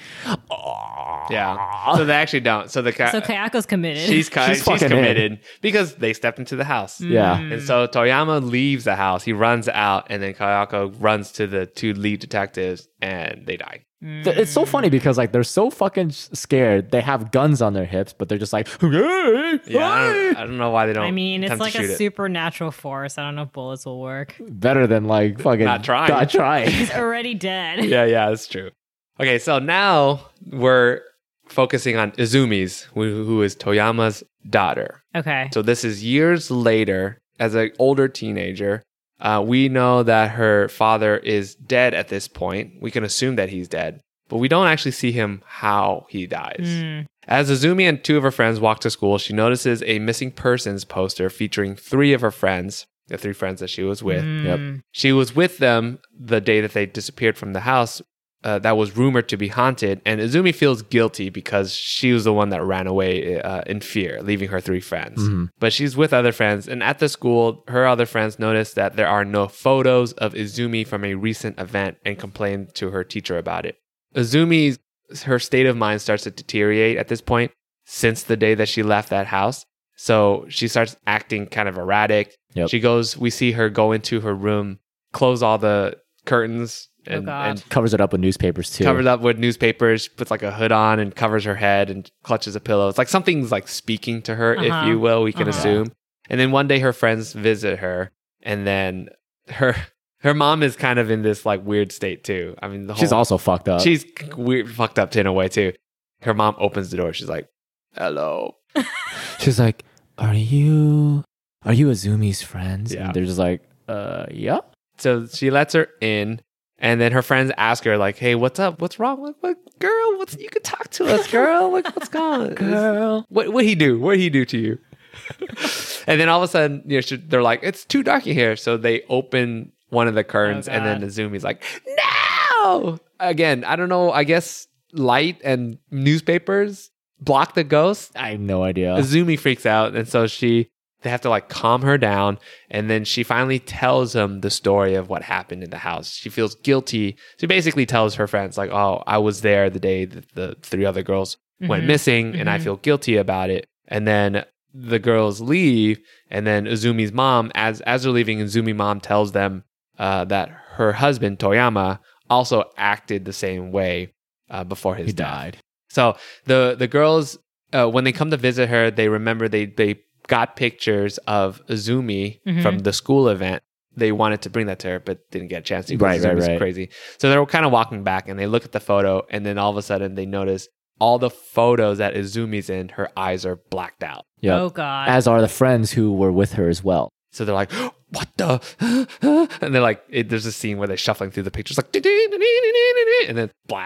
Yeah. So they actually don't. So Kayako's committed. She's fucking committed because they stepped into the house. yeah. And so Toyama leaves the house. He runs out, and then Kayako runs to the 2 lead detectives, and they die. It's so funny because like they're so fucking scared. They have guns on their hips, but they're just like, hey, Yeah, hey. I don't know why they don't. I mean, it's attempt like to shoot a it. supernatural force. I don't know if bullets will work. Better than like fucking Not trying. He's already dead. Yeah, that's true. Okay, so now we're focusing on Izumi's, who is Toyama's daughter. Okay. So this is years later, as an older teenager. We know that her father is dead at this point. We can assume that he's dead, but we don't actually see him how he dies. As Izumi and 2 of her friends walk to school, she notices a missing persons poster featuring 3 of her friends, the 3 friends that she was with. Yep. She was with them the day that they disappeared from the house that was rumored to be haunted, and Izumi feels guilty because she was the one that ran away in fear, leaving her 3 friends. But she's with other friends, and at the school, her other friends notice that there are no photos of Izumi from a recent event and complain to her teacher about it. Her state of mind starts to deteriorate at this point since the day that she left that house. So she starts acting kind of erratic. Yep. We see her go into her room, close all the curtains, and Covers it up with newspapers too. covers up with newspapers, puts like a hood on and covers her head and clutches a pillow. It's like something's like speaking to her, if you will, we can assume. And then one day her friends visit her, and then her mom is kind of in this like weird state too. I mean, She's also fucked up. she's weird, fucked up in a way too. Her mom opens the door. She's like, "Hello." She's like, Are you Izumi's friends? Yeah. And they're just like, yeah. So she lets her in, and then her friends ask her like, "Hey, what's up? What's wrong? What girl? You can talk to us, girl. Like, what's going on, Girl. What he do? What did he do to you?" And then all of a sudden, they're like, "It's too dark in here." So they open one of the curtains, and then Izumi's like, "No!" Again, I don't know. I guess light and newspapers block the ghost. I have no idea. Izumi freaks out, and so they have to like calm her down, and then she finally tells him the story of what happened in the house. She feels guilty. She basically tells her friends like, "Oh, I was there the day that the 3 other girls went missing, and I feel guilty about it." And then the girls leave, and then Izumi's mom, as they're leaving, Izumi's mom tells them that her husband Toyama also acted the same way before his He death. died. So the girls, when they come to visit her, they remember they got pictures of Izumi from the school event. They wanted to bring that to her, but didn't get a chance to because Izumi's crazy. So they're kind of walking back, and they look at the photo, and then all of a sudden they notice all the photos that Izumi's in, her eyes are blacked out. Yep. Oh, God. As are the friends who were with her as well. So they're like, "What the?" And they're like, there's a scene where they're shuffling through the pictures, like, and then black.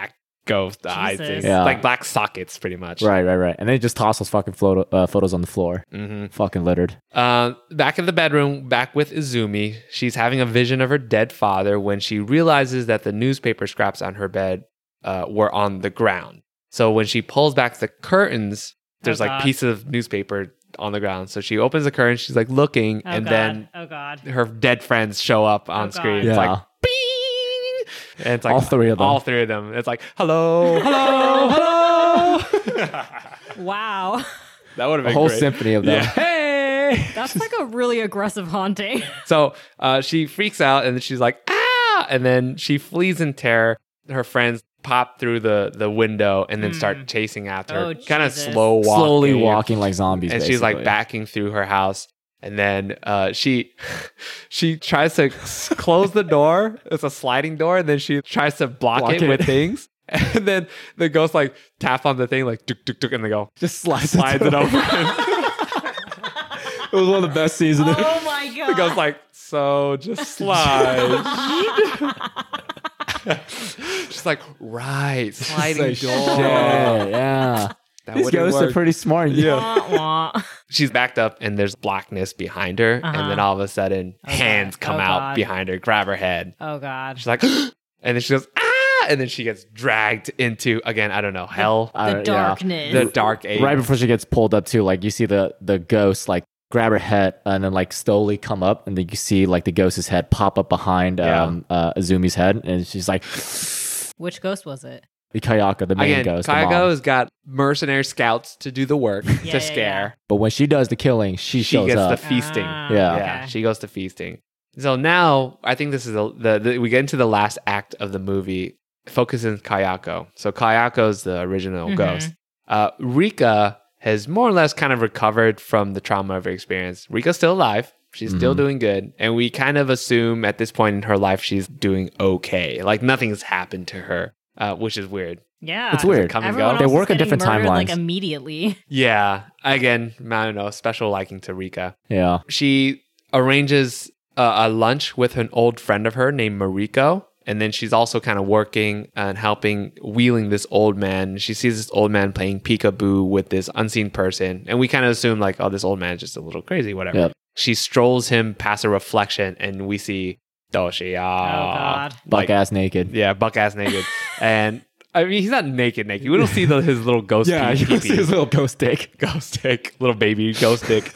ghost eyes. Jesus. Yeah. Like black sockets, pretty much. Right. And they just toss those fucking photos on the floor. Fucking littered. Back in the bedroom, back with Izumi, she's having a vision of her dead father when she realizes that the newspaper scraps on her bed were on the ground. So when she pulls back the curtains, there's like pieces of newspaper on the ground. So she opens the curtain, she's like looking, then her dead friends show up on screen. Yeah. It's like bing! And it's like All three of them. All three of them. It's like, hello, hello, hello. Wow. That would have A been whole great. symphony of them. Yeah. Hey! That's like a really aggressive haunting. So she freaks out and then she's like, ah! And then she flees in terror. Her friends pop through the window and then start chasing after her. Oh, Kind of Jesus. slowly walking like zombies. And she's like basically. backing through her house. And then she tries to close the door. It's a sliding door. And then she tries to block it with things. And then the ghost like tap on the thing like tuk tuk tuk, and they go just slides it over. It was one of the best scenes in it. Oh my god. The ghost like, so just slide. She's like, right, sliding door. Yeah. That These wouldn't ghosts are work. pretty smart. Wah, wah. She's backed up and there's blackness behind her. And then all of a sudden, hands come out God. behind her, grab her head. Oh god. She's like, and then she goes, ah! And then she gets dragged into, again, I don't know, hell. The darkness. The dark age. Right before she gets pulled up too, like you see the ghost like grab her head and then like slowly come up, and then you see like the ghost's head pop up behind Azumi's head, and she's like, Which ghost was it? the Kayako, the main Again, ghost. the Kayako mom. has got mercenary scouts to do the work to yeah, scare. But when she does the killing, she She shows gets up. the feasting. Ah, Yeah. Yeah, okay. she goes to feasting. So now I think this is we get into the last act of the movie, focusing Kayako. So Kayako's the original ghost. Rika has more or less kind of recovered from the trauma of her experience. Rika's still alive. She's still doing good. And we kind of assume at this point in her life, she's doing okay. Like nothing's happened to her, which is weird. Yeah. It's weird. Come and Everyone go. They else work is in different getting murdered, like timelines. immediately. Yeah. Again, I don't know, special liking to Rika. Yeah. She arranges a lunch with an old friend of her named Mariko. And then she's also kind of working and helping wheeling this old man. She sees this old man playing peekaboo with this unseen person. And we kind of assume like, oh, this old man is just a little crazy, whatever. Yep. She strolls him past a reflection and we see Doshi. Oh god. Buck ass naked. Yeah, buck ass naked. And I mean, he's not naked. We don't see his little ghost pee-pee. his little ghost dick. Ghost dick, little baby ghost dick.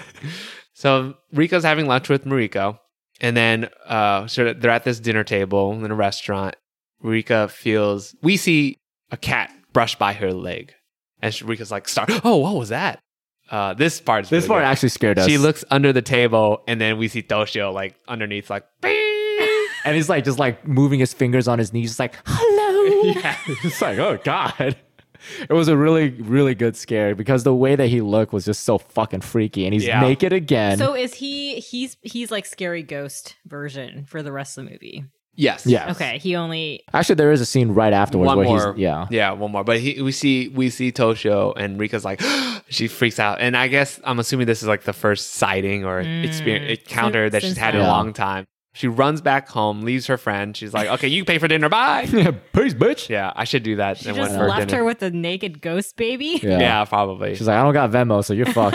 So Riko's having lunch with Mariko, and then so they're at this dinner table in a restaurant. Rika we see a cat brush by her leg, and Rika's like, oh, what was that? This part actually scared us. She looks under the table, and then we see Toshio like underneath, like, bing! and he's like just like moving his fingers on his knees, just like, hello. Yeah. It's like, oh god. It was a really, really good scare because the way that he looked was just so fucking freaky, and he's naked again. So is he's like scary ghost version for the rest of the movie? Yes. Yeah. Okay. He only Actually, there is a scene right afterwards One where more. he's One more. But we see Toshio, and Rika's like, she freaks out. And I guess I'm assuming this is like the first sighting or encounter that she's had in a long time. She runs back home, leaves her friend. She's like, okay, you pay for dinner. Bye. peace, bitch. Yeah, I should do that. she just left her with a naked ghost baby. Yeah, probably. She's like, I don't got Venmo, so you're fucked.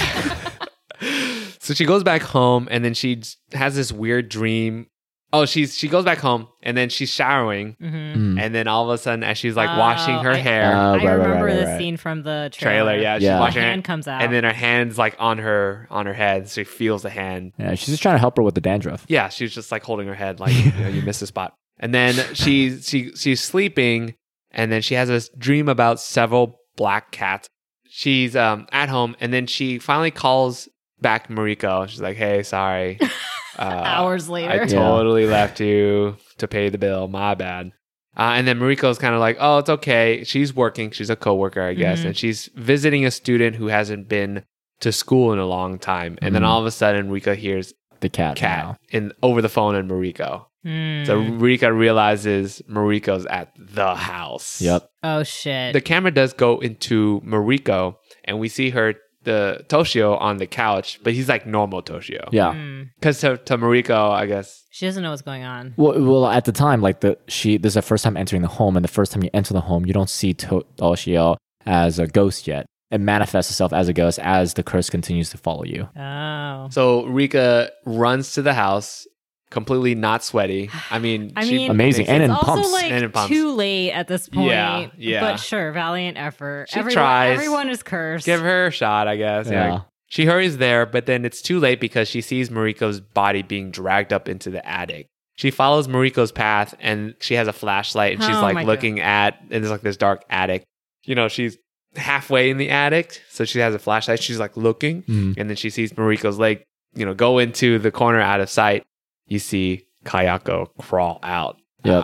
So she goes back home, and then she has this weird dream. Oh, she goes back home, and then she's showering, and then all of a sudden, as she's like washing her hair, I remember this scene from the trailer. Yeah, she's Yeah. washing Her her hand comes out. and then her hand's like on her head, so she feels the hand. Yeah, she's just trying to help her with the dandruff. Yeah, she's just like holding her head, like you missed a spot. And then she's sleeping, and then she has this dream about several black cats. She's at home, and then she finally calls back Mariko. She's like, "Hey, sorry." Hours later. I totally left you to pay the bill. My bad. And then Mariko's kind of like, oh, it's okay. She's working. She's a coworker, I guess. And she's visiting a student who hasn't been to school in a long time. And then all of a sudden, Rika hears The cat. over the phone and Mariko. So Rika realizes Mariko's at the house. Yep. Oh shit. The camera does go into Mariko, and we see her the Toshio on the couch, but he's like normal Toshio. Yeah. Because to Mariko, I guess. She doesn't know what's going on. Well, at the time, like this is the first time entering the home, and the first time you enter the home, you don't see Toshio as a ghost yet. It manifests itself as a ghost as the curse continues to follow you. Oh. So Rika runs to the house, completely not sweaty. I mean, amazing. And It's in also pumps. like And in pumps. too late at this point. Yeah. But sure, valiant effort. She tries. Everyone is cursed. give her a shot, I guess. Yeah. Like, she hurries there, but then it's too late because she sees Mariko's body being dragged up into the attic. She follows Mariko's path and she has a flashlight and she's Oh like my looking at, and there's like this dark attic. You know, she's halfway in the attic, so she has a flashlight. She's like looking, and then she sees Mariko's leg, go into the corner out of sight. You see Kayako crawl out. Yep.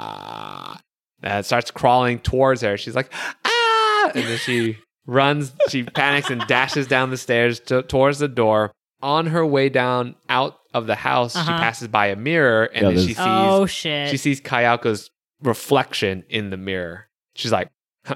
And starts crawling towards her. She's like, ah! And then she runs, she panics and dashes down the stairs towards the door. On her way down out of the house, she passes by a mirror and then she sees Oh shit. she sees Kayako's reflection in the mirror. She's like,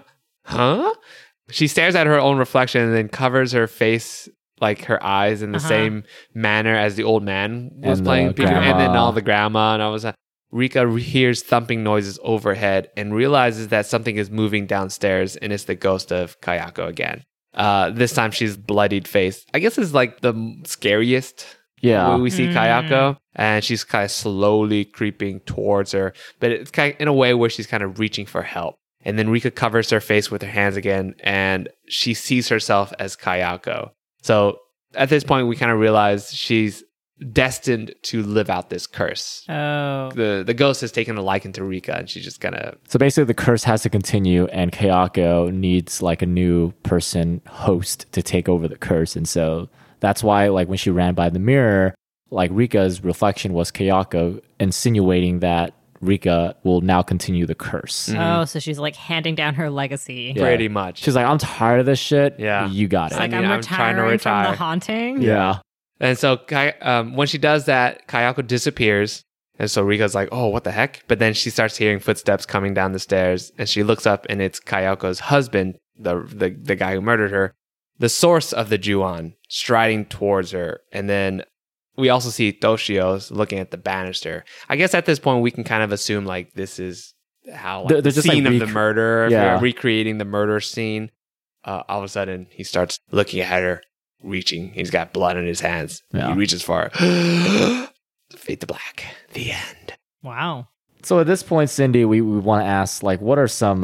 huh? She stares at her own reflection and then covers her face, like her eyes, in the same manner as the old man was And playing the Peter, and then grandma. all the grandma, and all of a sudden, Rika hears thumping noises overhead and realizes that something is moving downstairs, and it's the ghost of Kayako again. This time she's bloodied face. I guess it's like the scariest Yeah. way we see Kayako, and she's kind of slowly creeping towards her, but it's kind of in a way where she's kind of reaching for help. And then Rika covers her face with her hands again, and she sees herself as Kayako. So at this point, we kind of realize she's destined to live out this curse. Oh. The ghost has taken a liking to Rika, and she's just gonna. So basically, the curse has to continue, and Kayako needs like a new person host to take over the curse. And so that's why, like, when she ran by the mirror, like Rika's reflection was Kayako, insinuating that Rika will now continue the curse. Oh, so she's like handing down her legacy. Yeah. Pretty much. She's like, I'm tired of this shit. Yeah. You got it. It's like I mean, I'm I'm trying to retiring from retire. the haunting. yeah. And so when she does that, Kayako disappears. And so Rika's like, oh, what the heck? But then she starts hearing footsteps coming down the stairs. And she looks up, and it's Kayako's husband, the guy who murdered her, the source of the Ju-on, striding towards her. And then we also see Toshio looking at the banister. I guess at this point, we can kind of assume like this is how like, They're the just, scene like, of the murder, Yeah. recreating the murder scene. All of a sudden, he starts looking at her, reaching. He's got blood in his hands. Yeah. He reaches for her. Fade to black. The end. Wow. So at this point, Cindy, we want to ask, like, what are some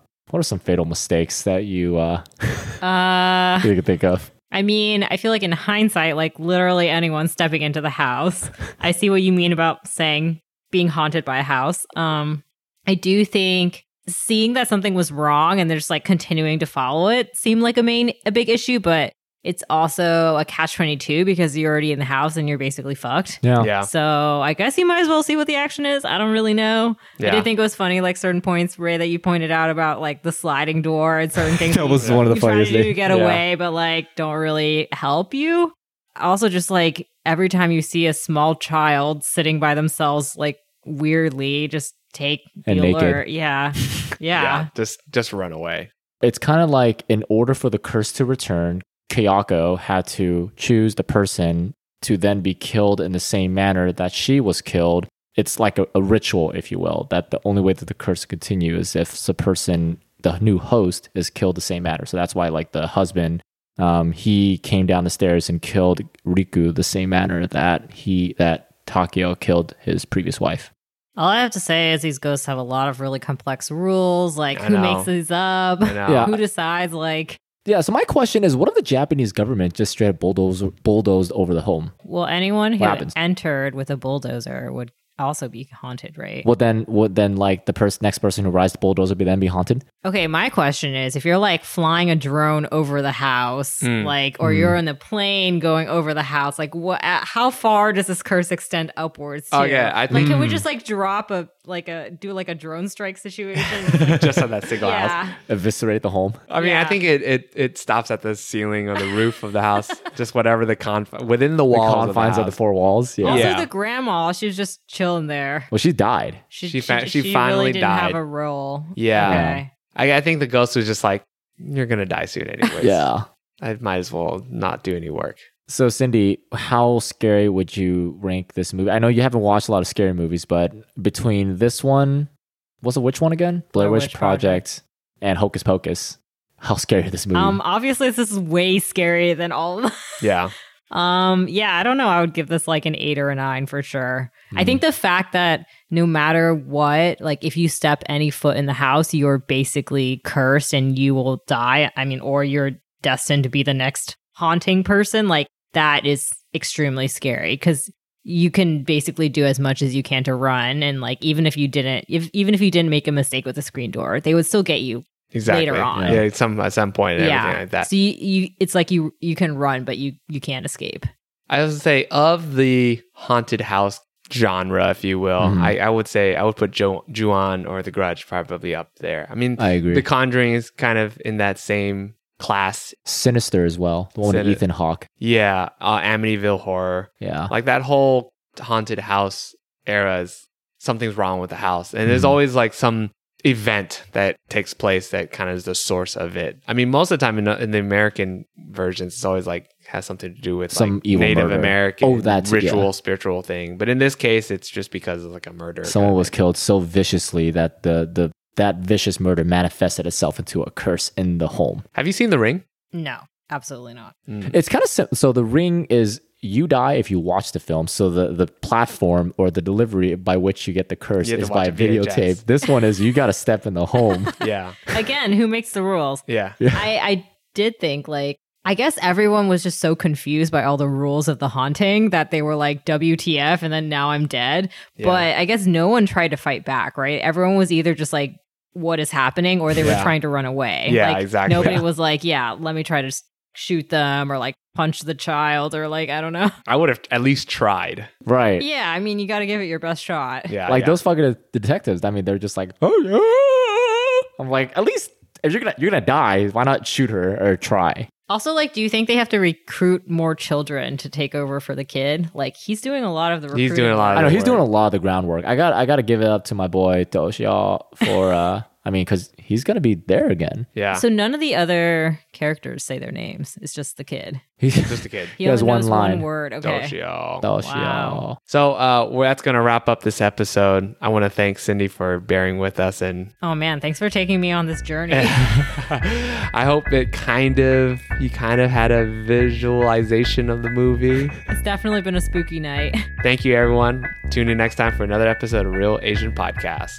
fatal mistakes that you you can think of? I mean, I feel like in hindsight, like literally anyone stepping into the house, I see what you mean about saying being haunted by a house. I do think seeing that something was wrong and they're just like continuing to follow it seemed like a big issue, but it's also a catch-22 because you're already in the house and you're basically fucked. Yeah. So I guess you might as well see what the action is. I don't really know. I Yeah. did think it was funny, like certain points, Ray, that you pointed out about like the sliding door and certain things. That was one of the you try funniest to do things. to get Yeah. away, but like don't really help you. Also, just like every time you see a small child sitting by themselves, like weirdly, just take And the naked. alert. Yeah. Yeah. Just run away. It's kind of like, in order for the curse to return, Kayako had to choose the person to then be killed in the same manner that she was killed. It's like a ritual, if you will, that the only way that the curse continues is if the person, the new host, is killed the same manner. So that's why, like, the husband, he came down the stairs and killed Riku the same manner that Takeo killed his previous wife. All I have to say is these ghosts have a lot of really complex rules. Like, I who know. makes these up? I know. Yeah. Who decides? Like, Yeah, so my question is, what if the Japanese government just straight up bulldozed over the home? well, anyone who What happens? entered with a bulldozer would also be haunted, right? Would then like the next person who rides the bulldozer be haunted? Okay, my question is, if you're like flying a drone over the house, like, or you're in the plane going over the house, like, how far does this curse extend upwards to? Oh, yeah, I like, think- can we just like drop do a drone strike situation? Just on that single house. Yeah. Eviscerate the home? I mean, I Yeah. think it stops at the ceiling or the roof of the house, just whatever within the The walls confines of the house. four walls? Yeah. Also, Yeah. the grandma, she was just chilling there. Well, she died. She really finally didn't have died. a role. Yeah. Okay. I think the ghost was just like, you're gonna die soon anyways. Yeah. I might as well not do any work. So, Cindy, how scary would you rank this movie? I know you haven't watched a lot of scary movies, but between this one, which one again? Blair Witch Project and Hocus Pocus. How scary is this movie? Obviously this is way scarier than all of them. Yeah. Yeah, I don't know. I would give this like an 8 or a 9 for sure. I think the fact that no matter what, like if you step any foot in the house, you're basically cursed and you will die. I mean, or you're destined to be the next haunting person. Like that is extremely scary because you can basically do as much as you can to run. And like, even if you didn't make a mistake with the screen door, they would still get you later on. Yeah, at some point and everything like that. So it's like you can run, but you can't escape. I would say of the haunted house genre, if you will, I would say I would put Ju-on or The Grudge probably up there. I mean, I agree. The Conjuring is kind of in that same class. Sinister as well. The one with Ethan Hawke. Yeah, Amityville Horror. Yeah. Like that whole haunted house era is something's wrong with the house. And there's always like some event that takes place that kind of is the source of it. I mean, most of the time in the American versions, it's always like has something to do with some like evil Native murder. American ritual, yeah. spiritual thing. But in this case, it's just because of like a murder. Someone was killed so viciously that that vicious murder manifested itself into a curse in the home. Have you seen The Ring? No, absolutely not. It's kind of so The Ring is you die if you watch the film. So the platform or the delivery by which you get the curse You have is to watch by a VHS. videotape. This one is you got to step in the home. Yeah. Again, who makes the rules? Yeah. I did think like, I guess everyone was just so confused by all the rules of the haunting that they were like, WTF, and then now I'm dead. Yeah. But I guess no one tried to fight back, right? Everyone was either just like, what is happening? Or they were trying to run away. Yeah, like, exactly. Nobody was like, yeah, let me try to shoot them or like punch the child or like, I don't know. I would have at least tried. Right. Yeah, I mean, you got to give it your best shot. Yeah. Like those fucking detectives. I mean, they're just like, oh yeah. I'm like, at least if you're gonna die, why not shoot her or try? Also, like, do you think they have to recruit more children to take over for the kid? Like, he's doing a lot of the recruiting. He's doing a lot of I know the he's doing work. a lot of the groundwork. I got to give it up to my boy Toshio for I mean, because he's gonna be there again. Yeah. So none of the other characters say their names. It's just the kid. He's Just a kid. He has only one knows line. one word. Okay. Toshio. Toshio. Wow. So that's going to wrap up this episode. I want to thank Cindy for bearing with us. And Oh man, thanks for taking me on this journey. I hope you kind of had a visualization of the movie. It's definitely been a spooky night. Thank you, everyone. Tune in next time for another episode of Real Asian Podcast.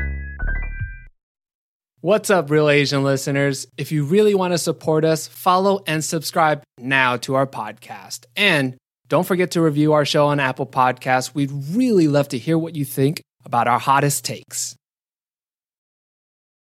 What's up, Real Asian listeners? If you really want to support us, follow and subscribe now to our podcast. And don't forget to review our show on Apple Podcasts. We'd really love to hear what you think about our hottest takes.